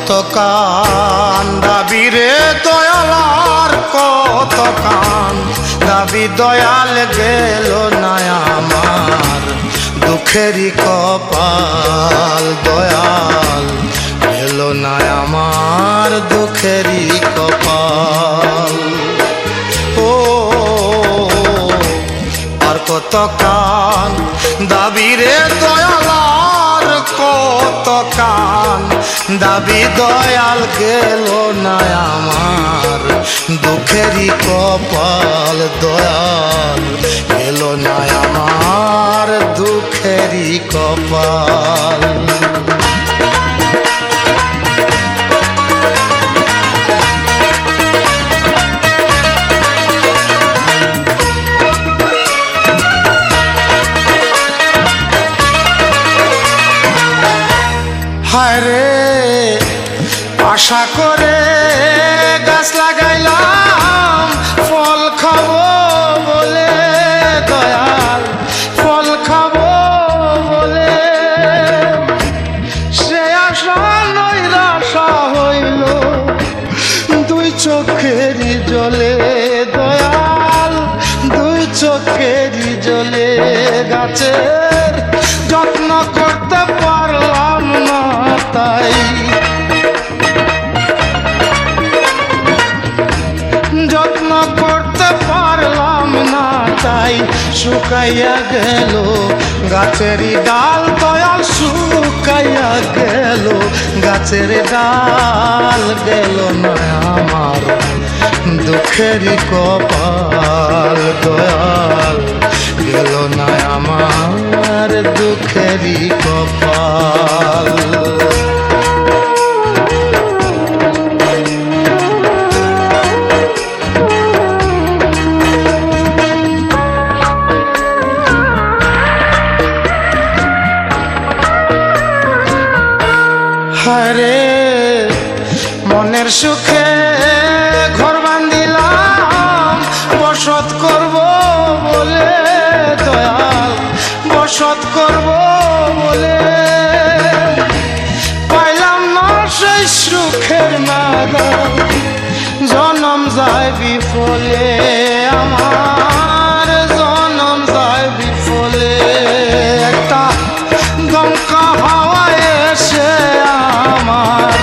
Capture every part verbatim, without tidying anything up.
কত কান দাবি রে দয়ালার কত কান দাবি দয়াল গেল না আমার দুঃখেরই কপাল দয়াল গেল না আমার দুঃখেরই কপাল ও আর কত কান দাবি রে দয়ালার কত কান দাবি দয়াল গেল না আমার দুঃখেরই কপাল দয়াল গেল না আমার দুঃখেরই কপাল হায় রে আশা করে গাছ লাগাইলাম ফল খাবো বলে দয়াল ফল খাবো বলে সে আশা নৈরাশা হইল দুই চোখেরই জলে দয়াল দুই চোখেরই জলে গাছের যত্ন করতে পারলাম না তাই যত্ন করতে পারলাম না তাই শুকাইয়া গেল গাছেরই ডাল দয়াল শুকাইয়া গেল গাছের ডাল গেল না আমার দুঃখেরই কপাল দয়াল গেল না আমার দুঃখেরই কপাল হায়রে মনের সুখে ঘর বান্ধিলাম বসত করব বলে দয়াল বসত করব বলে পাইলাম না সেই সুখের নাগা জনম যায় বিফলে আমার জনম যায় বিফলে একটা দমকা হাওয়া এসে আমার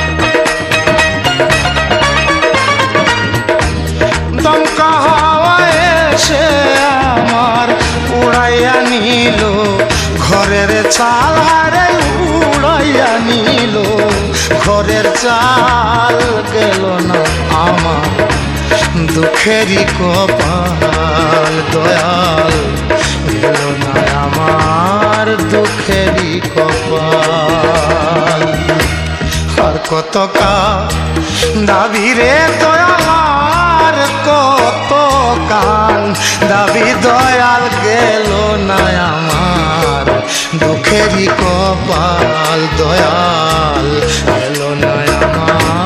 দমকা হাওয়া এসে আমার উড়াইয়া নিল ঘরের চাল হারে উড়াইয়া নিল ঘরের চাল গেল না আমার দুঃখেরই কপাল দয়াল গেল না আমার দুঃখেরই কপাল আর কত দাবি রে দয়াল কত কান দাবি দয়াল গেল না আমার দুঃখেরই কপাল দয়াল গেল না আমার